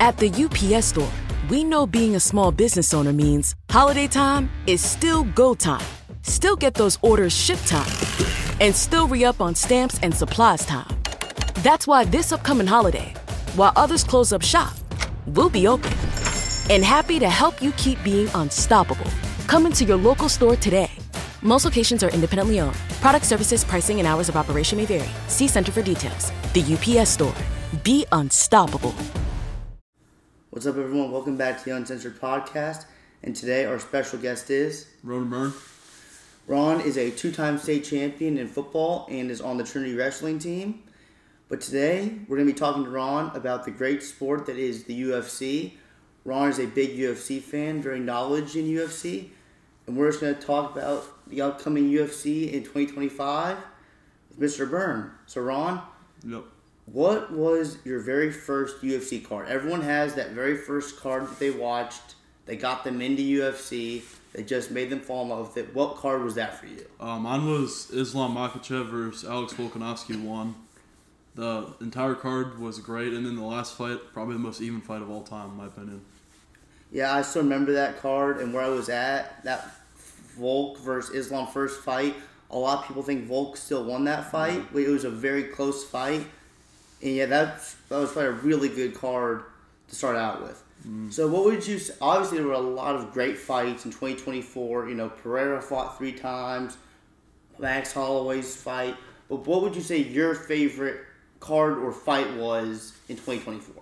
At the UPS Store, we know being a small business owner means holiday time is still go time. Still get those orders shipped time. And still re-up on stamps and supplies time. That's why this upcoming holiday, while others close up shop, we'll be open. And happy to help you keep being unstoppable. Come into your local store today. Most locations are independently owned. Product services, pricing, and hours of operation may vary. See Center for details. The UPS Store. Be unstoppable. What's up, everyone? Welcome back to the Uncensored Podcast. And today our special guest is Ron Byrne. Ron is a two-time state champion in football and is on the Trinity Wrestling team. But today we're going to be talking to Ron about the great sport that is the UFC. Ron is a big UFC fan, very knowledge in UFC. And we're just going to talk about the upcoming UFC in 2025 with Mr. Byrne. So, Ron, Yep. what was your very first UFC card? Everyone has that very first card that they watched. They got them into UFC. They just made them fall in love with it. What card was that for you? Mine was Islam Makhachev versus Alex Volkanovski 1. The entire card was great, and then the last fight, probably the most even fight of all time, in my opinion. Yeah, I still remember that card and where I was at. That Volk versus Islam first fight. A lot of people think Volk still won that fight. But it was a very close fight. And yeah, that was probably a really good card to start out with. So what would you say? Obviously, there were a lot of great fights in 2024. You know, Pereira fought 3 times. Max Holloway's fight. But what would you say your favorite card or fight was in 2024?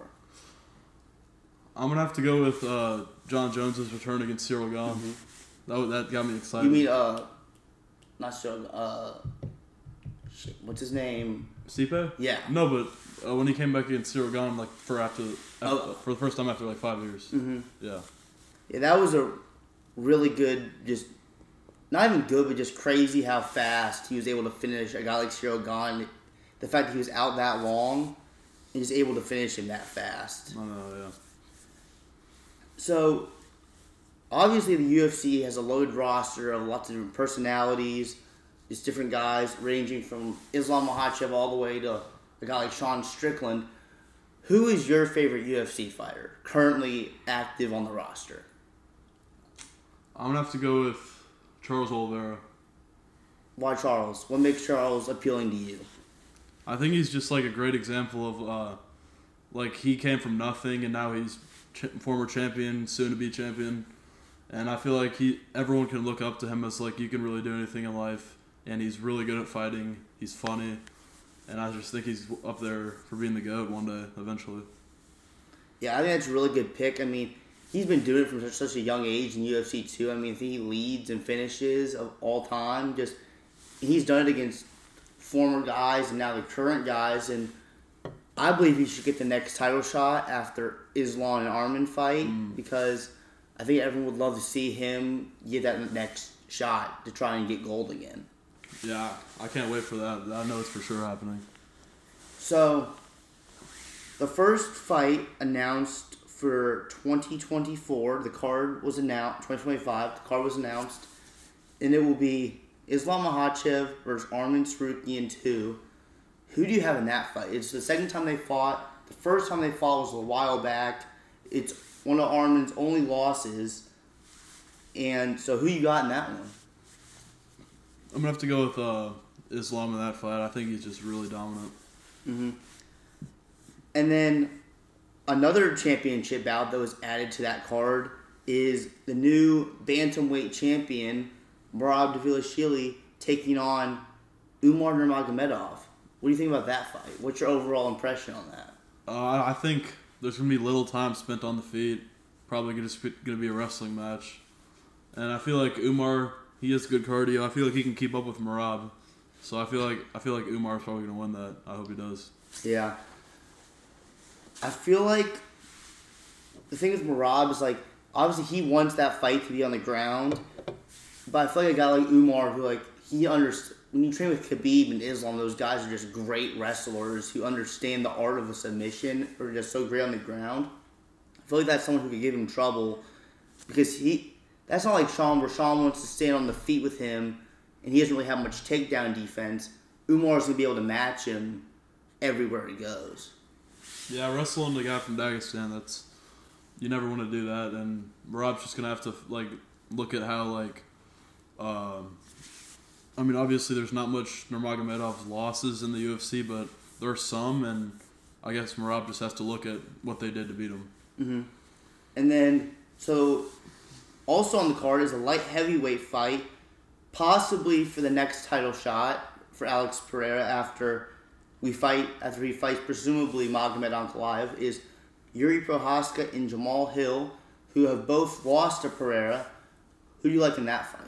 I'm going to have to go with John Jones' return against Cyril Gane. That got me excited. You mean, not sure, what's his name? Stipe? Yeah. No, but when he came back against Cyril Gane, like, for the first time after, like, 5 years. Mm-hmm. Yeah. Yeah, that was a really good, just, not even good, but just crazy how fast he was able to finish a guy like Cyril Gane. The fact that he was out that long and just able to finish him that fast. I know, yeah. So, obviously the UFC has a loaded roster of lots of different personalities, just different guys ranging from Islam Makhachev all the way to a guy like Sean Strickland. Who is your favorite UFC fighter currently active on the roster? I'm going to have to go with Charles Oliveira. Why Charles? What makes Charles appealing to you? I think he's just, like, a great example of, like, he came from nothing and now he's former champion, soon-to-be champion. And I feel like everyone can look up to him as, like, you can really do anything in life. And he's really good at fighting. He's funny. And I just think he's up there for being the GOAT one day, eventually. Yeah, I think that's a really good pick. I mean, he's been doing it from such a young age in UFC too. I mean, I think he leads and finishes of all time. Just he's done it against former guys and now the current guys. And I believe he should get the next title shot after Islam and Arman fight because I think everyone would love to see him get that next shot to try and get gold again. Yeah, I can't wait for that. I know it's for sure happening. So, the first fight announced for 2024, the card was announced, 2025, the card was announced, and it will be Islam Makhachev versus Arman Tsarukyan 2. Who do you have in that fight? It's the second time they fought. The first time they fought was a while back. It's one of Arman's only losses. And so who you got in that one? I'm going to have to go with Islam in that fight. I think he's just really dominant. Mm-hmm. And then another championship bout that was added to that card is the new bantamweight champion, Merab Dvalishvili, taking on Umar Nurmagomedov. What do you think about that fight? What's your overall impression on that? I think there's going to be little time spent on the feet. Probably going to be a wrestling match. And I feel like Umar, he has good cardio. I feel like he can keep up with Merab. So I feel like Umar's probably going to win that. I hope he does. Yeah. I feel like the thing with Merab is, like, obviously he wants that fight to be on the ground. But I feel like a guy like Umar who, like, he understands. When you train with Khabib and Islam, those guys are just great wrestlers who understand the art of a submission or just so great on the ground. I feel like that's someone who could give him trouble because that's not like Sean, where Sean wants to stand on the feet with him and he doesn't really have much takedown defense. Umar's going to be able to match him everywhere he goes. Yeah, wrestling the guy from Dagestan, you never want to do that, and Merab's just gonna have to like look at how like, I mean, obviously there's not much Nurmagomedov's losses in the UFC, but there are some, and I guess Merab just has to look at what they did to beat him. Mm-hmm. And then, so also on the card is a light heavyweight fight, possibly for the next title shot for Alex Pereira after he fights presumably Magomed Ankalaev, is Yuri Prochazka and Jamal Hill, who have both lost to Pereira. Who do you like in that fight?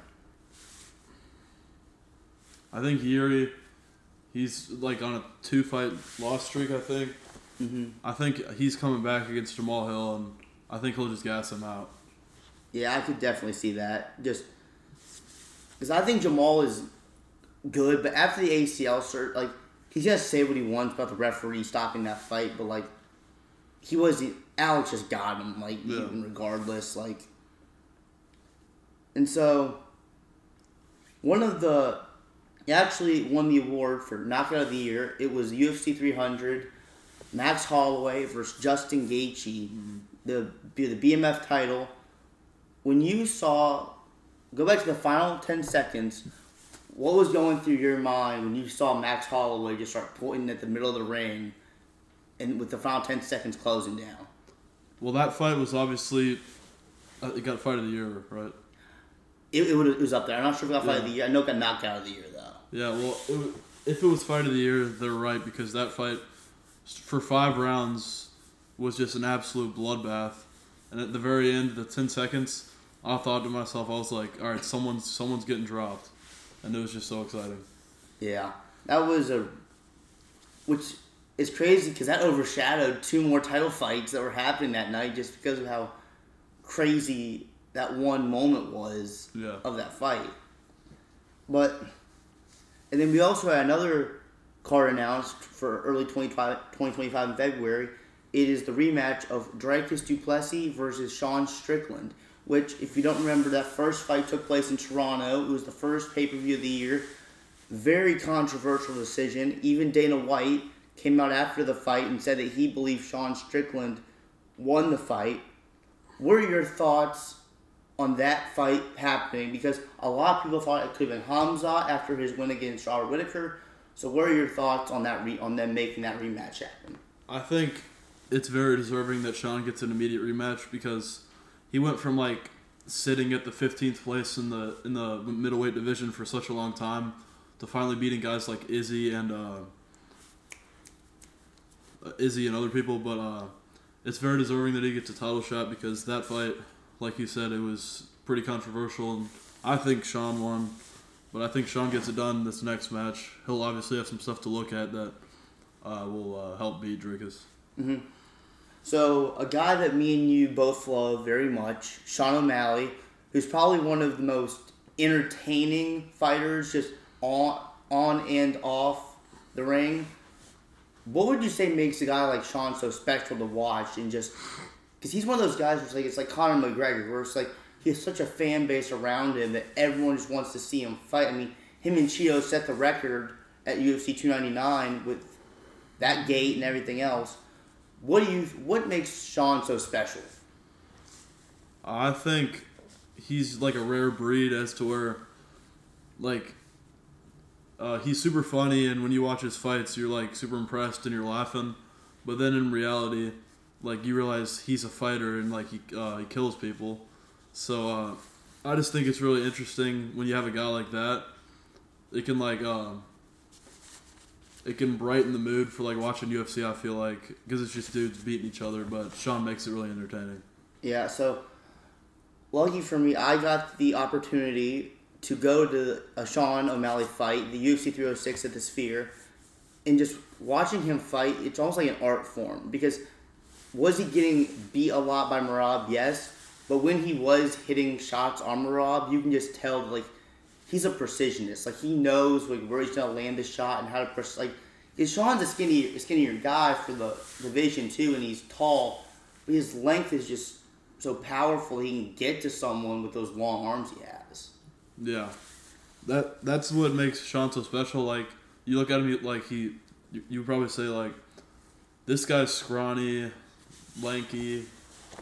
I think Yuri, he's like on a 2-fight loss streak, I think. Mm-hmm. I think he's coming back against Jamal Hill, and I think he'll just gas him out. Yeah, I could definitely see that. Just because I think Jamal is good, but after the ACL cert, like, he's going to say what he wants about the referee stopping that fight, but, like, Alex just got him, like, even regardless, like. And so, he actually won the award for Knockout of the Year. It was UFC 300, Max Holloway versus Justin Gaethje, the BMF title. When you go back to the final 10 seconds, what was going through your mind when you saw Max Holloway just start pointing at the middle of the ring and with the final 10 seconds closing down? Well, that fight was obviously, it got Fight of the Year, right? It was up there. I'm not sure if it got Fight of the Year. I know it got Knockout of the Year, though. Yeah, well, if it was Fight of the Year, they're right, because that fight, for 5 rounds, was just an absolute bloodbath. And at the very end, the 10 seconds, I thought to myself, I was like, all right, someone's getting dropped. And it was just so exciting. Yeah. That was which is crazy because that overshadowed 2 more title fights that were happening that night just because of how crazy that one moment was of that fight. And then we also had another card announced for early 2025 in February. It is the rematch of Dricus du Plessis versus Sean Strickland, which, if you don't remember, that first fight took place in Toronto. It was the first pay-per-view of the year. Very controversial decision. Even Dana White came out after the fight and said that he believed Sean Strickland won the fight. What are your thoughts on that fight happening? Because a lot of people thought it could have been Hamza after his win against Robert Whittaker. So what are your thoughts on that on them making that rematch happen? I think it's very deserving that Sean gets an immediate rematch because he went from like sitting at the 15th place in the middleweight division for such a long time to finally beating guys like Izzy and other people. But it's very deserving that he gets a title shot because that fight, like you said, it was pretty controversial, and I think Sean won. But I think Sean gets it done this next match. He'll obviously have some stuff to look at that will help beat Dricus. Mm-hmm. So, a guy that me and you both love very much, Sean O'Malley, who's probably one of the most entertaining fighters just on and off the ring. What would you say makes a guy like Sean so special to watch? And just because he's one of those guys where it's like Conor McGregor, where it's like he has such a fan base around him that everyone just wants to see him fight. I mean, him and Cheeto set the record at UFC 299 with that gate and everything else. What makes Sean so special? I think he's like a rare breed as to where, like, he's super funny, and when you watch his fights, you're like super impressed and you're laughing. But then in reality, like, you realize he's a fighter and like he kills people. So I just think it's really interesting when you have a guy like that. It can like it can brighten the mood for like watching UFC. I feel like because it's just dudes beating each other, but Sean makes it really entertaining. Yeah. So lucky for me, I got the opportunity to go to a Sean O'Malley fight, the UFC 306 at the Sphere, and just watching him fight, it's almost like an art form. Because was he getting beat a lot by Merab? Yes. But when he was hitting shots on Merab, you can just tell, like, he's a precisionist. Like, he knows like where he's going to land the shot and how to like. Sean's a skinnier guy for the division too, and he's tall, but his length is just so powerful. He can get to someone with those long arms he has. Yeah, that's what makes Sean so special. Like, you look at him, like you would probably say like, this guy's scrawny, lanky,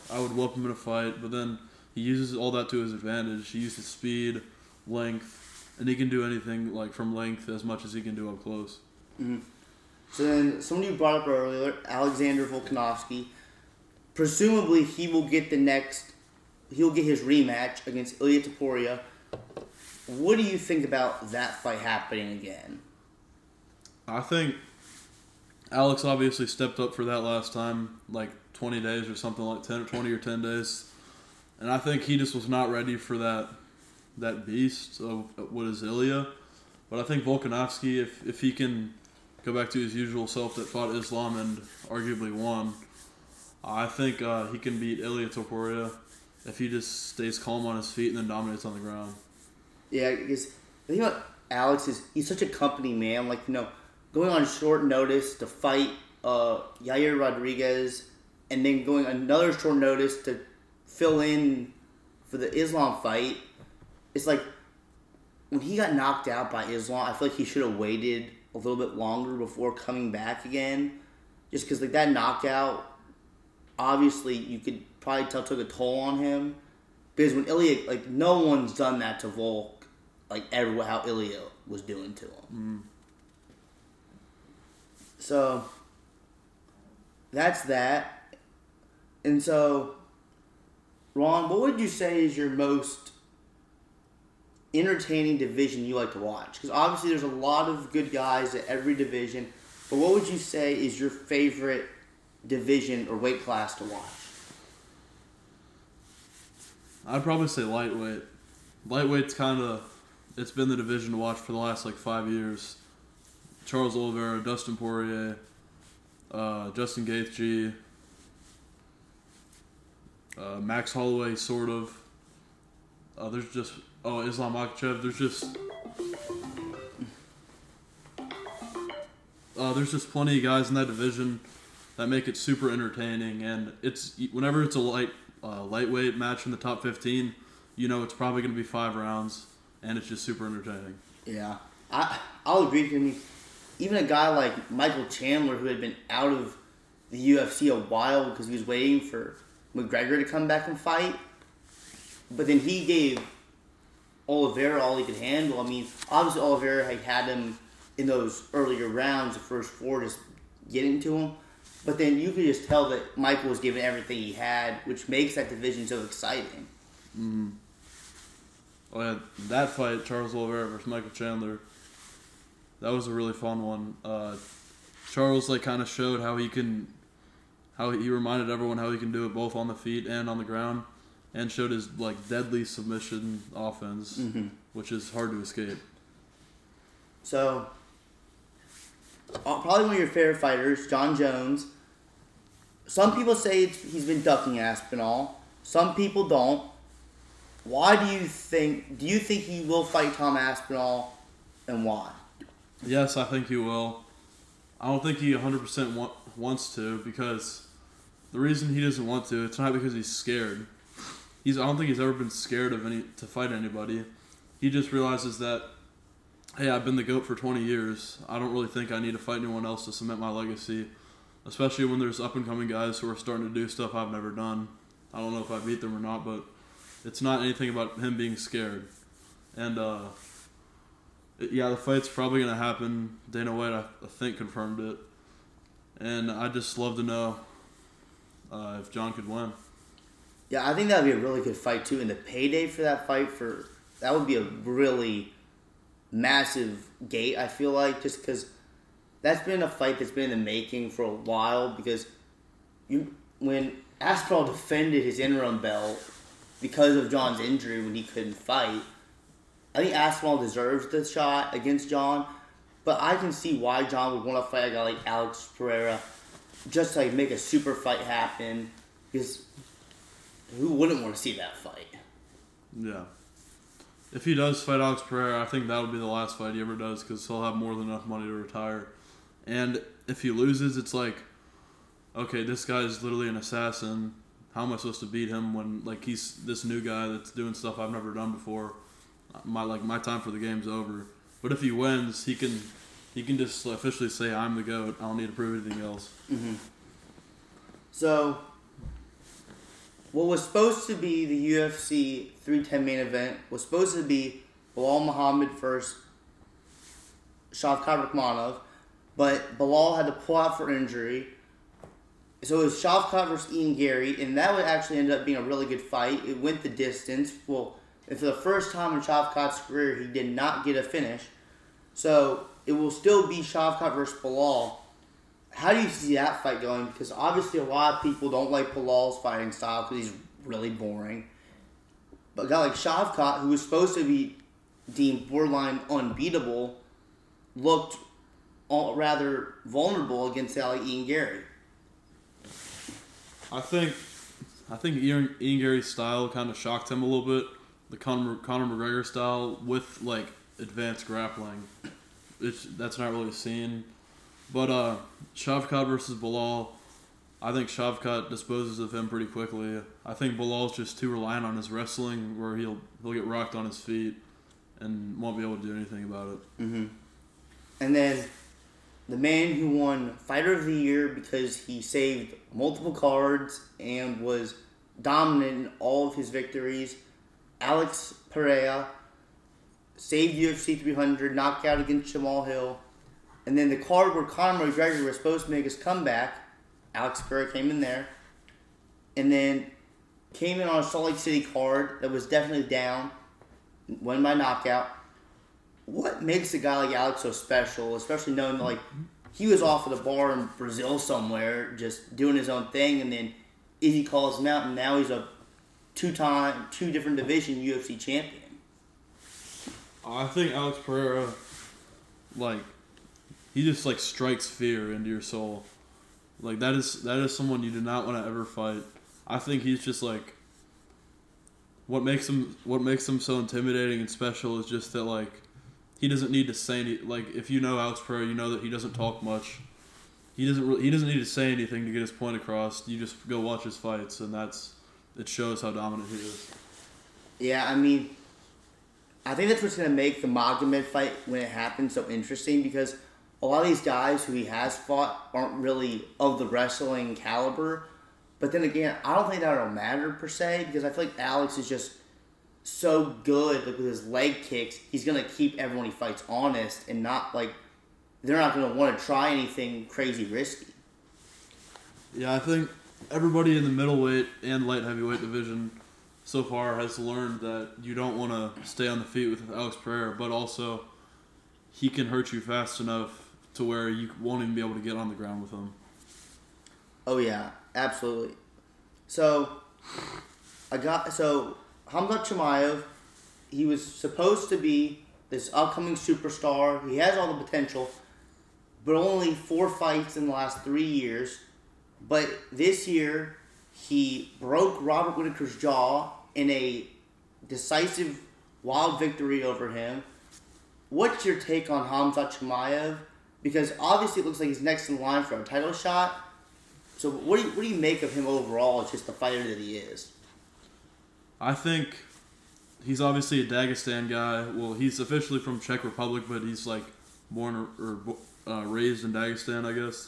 I would whoop him in a fight, but then he uses all that to his advantage. He uses speed, length, and he can do anything like from length as much as he can do up close. Mm-hmm. So then, someone you brought up earlier, Alexander Volkanovski, presumably he'll get his rematch against Ilia Topuria. What do you think about that fight happening again? I think Alex obviously stepped up for that last time, like 20 days or something like 20 or 10 days. And I think he just was not ready for that beast of what is Ilia. But I think Volkanovski, if he can go back to his usual self that fought Islam and arguably won, I think he can beat Ilia Topuria if he just stays calm on his feet and then dominates on the ground. Yeah, because the thing about Alex is he's such a company man. Like, going on short notice to fight Yair Rodriguez and then going another short notice to fill in for the Islam fight. It's like when he got knocked out by Islam, I feel like he should have waited a little bit longer before coming back again. Just because that knockout, obviously you could probably tell took a toll on him. Because when Ilia, no one's done that to Volk, ever how Ilia was doing to him. So, that's that. And so, Ron, what would you say is your most entertaining division you like to watch? Because obviously there's a lot of good guys at every division, but what would you say is your favorite division or weight class to watch? I'd probably say lightweight. Lightweight's it's been the division to watch for the last 5 years. Charles Oliveira, Dustin Poirier, Justin Gaethje, Max Holloway, sort of. There's just Islam Makhachev. There's just plenty of guys in that division that make it super entertaining, and whenever it's a lightweight match in the top 15, it's probably going to be 5 rounds, and it's just super entertaining. Yeah, I'll agree with you. Even a guy like Michael Chandler, who had been out of the UFC a while because he was waiting for McGregor to come back and fight, but then he gave Oliveira all he could handle. I mean, obviously Oliveira had him in those earlier rounds, the first 4, just getting to him. But then you could just tell that Michael was giving everything he had, which makes that division so exciting. Mm-hmm. Oh yeah, that fight, Charles Oliveira versus Michael Chandler, that was a really fun one. Charles kind of showed how he reminded everyone how he can do it both on the feet and on the ground, and showed his deadly submission offense, which is hard to escape. So, probably one of your favorite fighters, Jon Jones. Some people say he's been ducking Aspinall. Some people don't. Why do you think he will fight Tom Aspinall, and why? Yes, I think he will. I don't think he 100% wants to, because the reason he doesn't want to, it's not because he's scared. I don't think he's ever been scared to fight anybody. He just realizes that, hey, I've been the GOAT for 20 years. I don't really think I need to fight anyone else to cement my legacy, especially when there's up-and-coming guys who are starting to do stuff I've never done. I don't know if I beat them or not, but it's not anything about him being scared. And, the fight's probably going to happen. Dana White, I think, confirmed it. And I'd just love to know if Jon could win. Yeah, I think that would be a really good fight, too. And the payday for that fight, that would be a really massive gate, I feel like, just because that's been a fight that's been in the making for a while, because when Aspinall defended his interim belt because of Jon's injury when he couldn't fight, I think Aspinall deserves the shot against Jon, but I can see why Jon would want to fight a guy like Alex Pereira just to make a super fight happen, because who wouldn't want to see that fight? Yeah. If he does fight Alex Pereira, I think that would be the last fight he ever does, because he'll have more than enough money to retire. And if he loses, it's okay, this guy is literally an assassin. How am I supposed to beat him when he's this new guy that's doing stuff I've never done before? My time for the game's over. But if he wins, he can just officially say, I'm the GOAT. I don't need to prove anything else. Mm-hmm. So, what was supposed to be the UFC 310 main event was supposed to be Bilal Muhammad versus Shavkat Rakhmonov, but Bilal had to pull out for injury. So it was Shavkat versus Ian Gary, and that would actually end up being a really good fight. It went the distance. Well, and for the first time in Shavkat's career, he did not get a finish. So it will still be Shavkat versus Bilal. How do you see that fight going? Because obviously a lot of people don't like Bilal's fighting style because he's really boring. But a guy like Shavkat, who was supposed to be deemed borderline unbeatable, looked rather vulnerable against Ian Gary. I think Ian Gary's style kind of shocked him a little bit. The Conor McGregor style with like advanced grappling, that's not really seen. But Shavkat versus Bilal, I think Shavkat disposes of him pretty quickly. I think Bilal's just too reliant on his wrestling, where he'll get rocked on his feet and won't be able to do anything about it. Mm-hmm. And then the man who won Fighter of the Year because he saved multiple cards and was dominant in all of his victories, Alex Pereira, saved UFC 300, knockout against Jamal Hill. And then the card where Conor McGregor was supposed to make his comeback, Alex Pereira came in there. And then came in on a Salt Lake City card that was definitely down, won by knockout. What makes a guy like Alex so special, especially knowing that like he was off at a bar in Brazil somewhere just doing his own thing, and then Izzy calls him out, and now he's a two different division UFC champion? I think Alex Pereira, like, he just like strikes fear into your soul. Like that is someone you do not want to ever fight. I think he's just like, what makes him so intimidating and special is just that like he doesn't need to say like, if you know Alex Pereira, you know that he doesn't talk much. He doesn't need to say anything to get his point across. You just go watch his fights, and it shows how dominant he is. Yeah, I mean, I think that's what's going to make the Magomed fight when it happens so interesting, because a lot of these guys who he has fought aren't really of the wrestling caliber. But then again, I don't think that'll matter per se, because I feel like Alex is just so good, like with his leg kicks. He's going to keep everyone he fights honest, and not like they're not going to want to try anything crazy risky. Yeah, I think everybody in the middleweight and light heavyweight division so far has learned that you don't want to stay on the feet with Alex Pereira, but also he can hurt you fast enough to where you won't even be able to get on the ground with him. Oh yeah, absolutely. So Hamzat Chimaev, he was supposed to be this upcoming superstar. He has all the potential, but only 4 fights in the last 3 years. But this year, he broke Robert Whittaker's jaw in a decisive, wild victory over him. What's your take on Hamzat Chimaev? Because obviously it looks like he's next in line for a title shot. So what do you make of him overall as just the fighter that he is? I think he's obviously a Dagestan guy. Well, he's officially from Czech Republic, but he's like born or raised in Dagestan, I guess.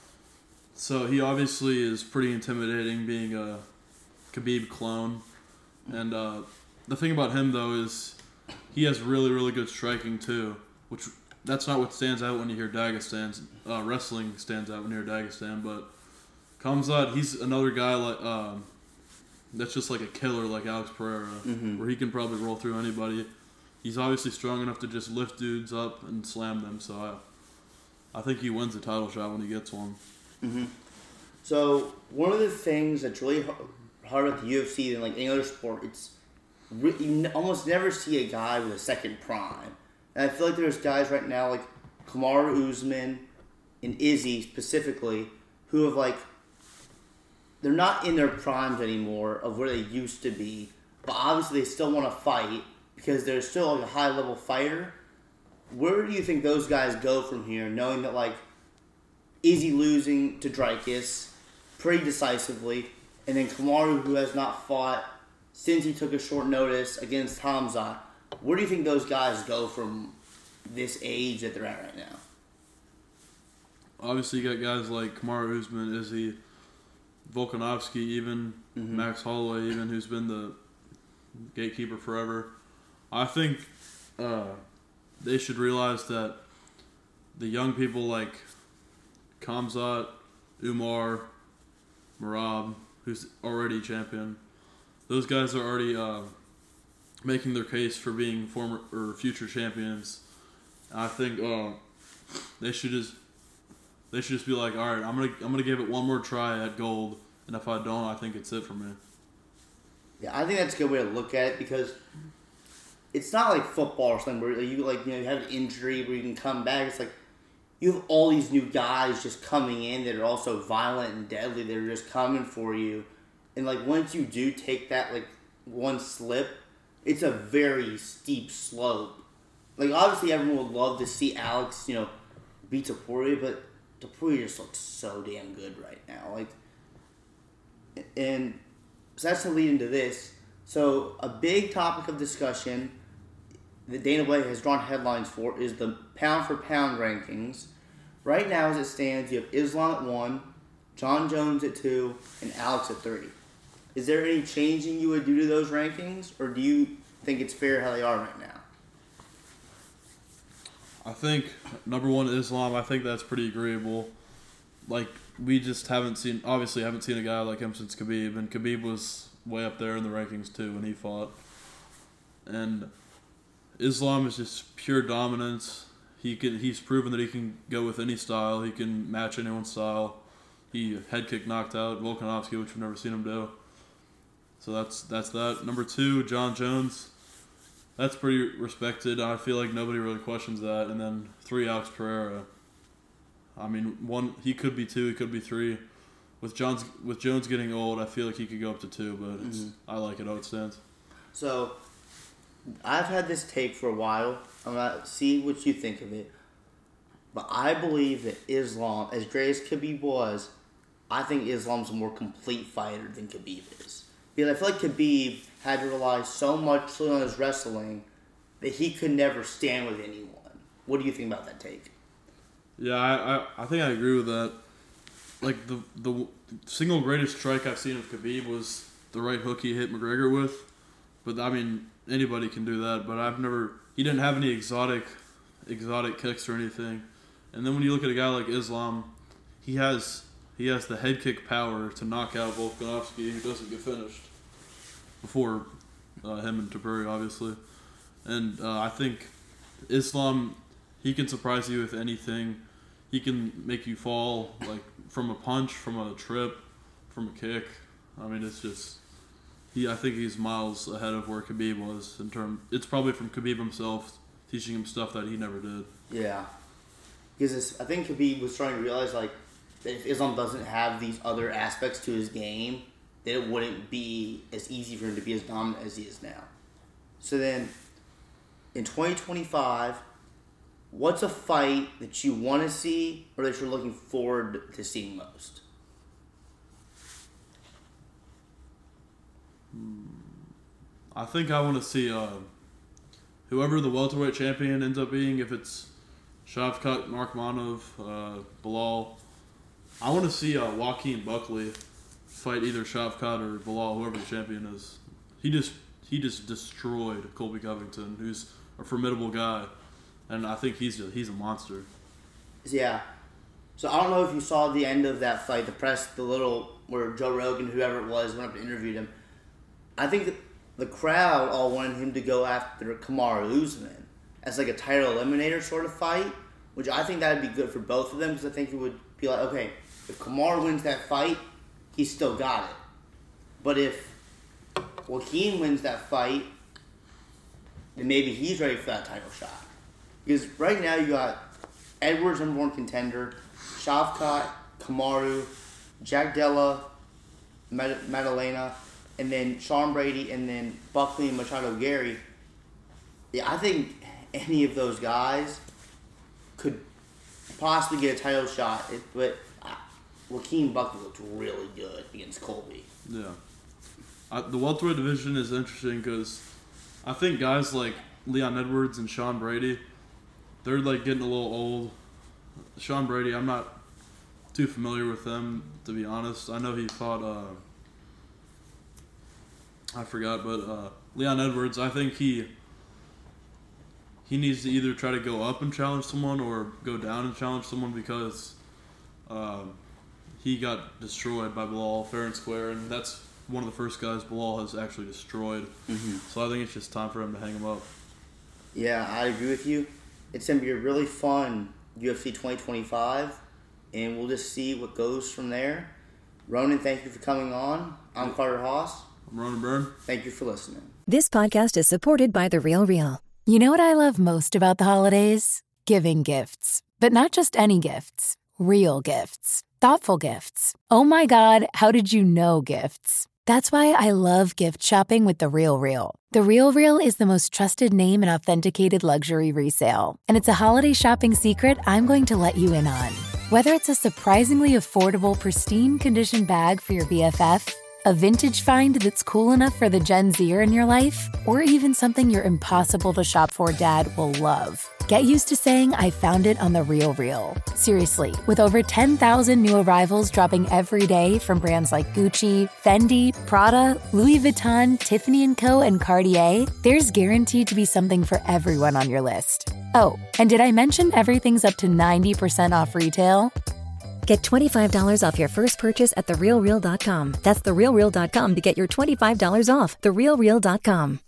So he obviously is pretty intimidating, being a Khabib clone. And the thing about him, though, is he has really, really good striking, too. Which, that's not what stands out when you hear Dagestan. Wrestling stands out when you hear Dagestan. But Khamzat, he's another guy like that's just like a killer like Alex Pereira, where he can probably roll through anybody. He's obviously strong enough to just lift dudes up and slam them. So I think he wins the title shot when he gets one. Mm-hmm. So one of the things that's really hard at the UFC than like any other sport, you almost never see a guy with a second prime. And I feel like there's guys right now like Kamaru Usman and Izzy specifically who have like, they're not in their primes anymore of where they used to be, but obviously they still want to fight because they're still like a high level fighter. Where do you think those guys go from here, knowing that like Izzy losing to Dricus pretty decisively, and then Kamaru, who has not fought since he took a short notice against Hamzat? Where do you think those guys go from this age that they're at right now? Obviously, you got guys like Kamaru Usman, Izzy. Volkanovski, even Max Holloway, even who's been the gatekeeper forever. I think they should realize that the young people like Khamzat, Umar, Merab, who's already champion, those guys are already making their case for being former or future champions. I think they should just be like, all right, I'm gonna give it one more try at gold, and if I don't, I think it's it for me. Yeah, I think that's a good way to look at it because it's not like football or something where you have an injury where you can come back. It's like you have all these new guys just coming in that are also violent and deadly. They're just coming for you, and like once you do take that like one slip, it's a very steep slope. Like obviously everyone would love to see Alex, beat Topuria, but Topuria just looks so damn good right now. Like, and so that's to lead into this. So a big topic of discussion that Dana White has drawn headlines for is the pound-for-pound rankings. Right now, as it stands, you have Islam at 1, John Jones at 2, and Alex at 3. Is there any changing you would do to those rankings, or do you think it's fair how they are right now? I think number 1 Islam. I think that's pretty agreeable. Like we just haven't seen a guy like him since Khabib, and Khabib was way up there in the rankings too when he fought. And Islam is just pure dominance. He's proven that he can go with any style. He can match anyone's style. He head kick knocked out Volkanovski, which we've never seen him do. So that's that. Number 2, John Jones. That's pretty respected. I feel like nobody really questions that. And then 3, Alex Pereira. I mean, 1, he could be 2, he could be 3. With Jones getting old, I feel like he could go up to 2, but I like it how it stands. So, I've had this take for a while. I'm going to see what you think of it. But I believe that Islam, as great as Khabib was, I think Islam's a more complete fighter than Khabib is. Because I feel like Khabib had to rely so much on his wrestling that he could never stand with anyone. What do you think about that take? Yeah, I think I agree with that. Like, the single greatest strike I've seen of Khabib was the right hook he hit McGregor with. But, I mean, anybody can do that. But he didn't have any exotic kicks or anything. And then when you look at a guy like Islam, he has the head kick power to knock out Volkanovski, who doesn't get finished before him and Topuria, obviously. And I think Islam, he can surprise you with anything. He can make you fall, like, from a punch, from a trip, from a kick. I mean, it's just... I think he's miles ahead of where Khabib was in terms... It's probably from Khabib himself teaching him stuff that he never did. Yeah. Because I think Khabib was trying to realize, like, that if Islam doesn't have these other aspects to his game, that it wouldn't be as easy for him to be as dominant as he is now. So then, in 2025... what's a fight that you want to see or that you're looking forward to seeing most? I think I want to see whoever the welterweight champion ends up being, if it's Shavkat Nurmagomedov, Bilal. I want to see Joaquin Buckley fight either Shavkat or Bilal, whoever the champion is. He just destroyed Colby Covington, who's a formidable guy. And I think he's a monster. Yeah. So I don't know if you saw the end of that fight, where Joe Rogan, whoever it was, went up and interviewed him. I think that the crowd all wanted him to go after Kamaru Usman as like a title eliminator sort of fight, which I think that would be good for both of them because I think it would be like, okay, if Kamaru wins that fight, he's still got it. But if Joaquin wins that fight, then maybe he's ready for that title shot. Because right now you got Edwards, number 1 contender, Shavkat, Kamaru, Jack Della, Madalena, and then Sean Brady, and then Buckley and Machado Gary. Yeah, I think any of those guys could possibly get a title shot, but Joaquin Buckley looked really good against Colby. Yeah. The welterweight division is interesting because I think guys like Leon Edwards and Sean Brady, they're like getting a little old. Sean Brady, I'm not too familiar with them, to be honest. I know he fought, I forgot, but Leon Edwards, I think he needs to either try to go up and challenge someone or go down and challenge someone because he got destroyed by Bilal fair and square, and that's one of the first guys Bilal has actually destroyed. Mm-hmm. So I think it's just time for him to hang him up. Yeah, I agree with you. It's going to be a really fun UFC 2025, and we'll just see what goes from there. Ronan, thank you for coming on. I'm Carter Haas. I'm Ronan Byrne. Thank you for listening. This podcast is supported by The Real Real. You know what I love most about the holidays? Giving gifts. But not just any gifts. Real gifts. Thoughtful gifts. Oh my God, how did you know gifts? That's why I love gift shopping with The Real Real. The Real Real is the most trusted name in authenticated luxury resale. And it's a holiday shopping secret I'm going to let you in on. Whether it's a surprisingly affordable, pristine condition bag for your BFF, a vintage find that's cool enough for the Gen Zer in your life, or even something your impossible to shop for dad will love. Get used to saying I found it on The Real Real. Seriously, with over 10,000 new arrivals dropping every day from brands like Gucci, Fendi, Prada, Louis Vuitton, Tiffany & Co., and Cartier, there's guaranteed to be something for everyone on your list. Oh, and did I mention everything's up to 90% off retail? Get $25 off your first purchase at TheRealReal.com. That's TheRealReal.com to get your $25 off. TheRealReal.com.